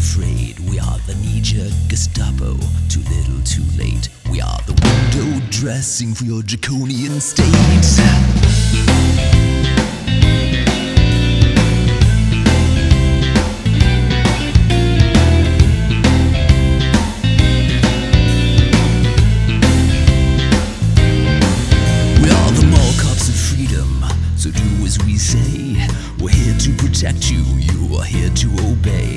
afraid. We are the knee-jerk Gestapo, too little too late. We are the window dressing for your draconian state. So do as we say. We're here to protect you, you are here to obey.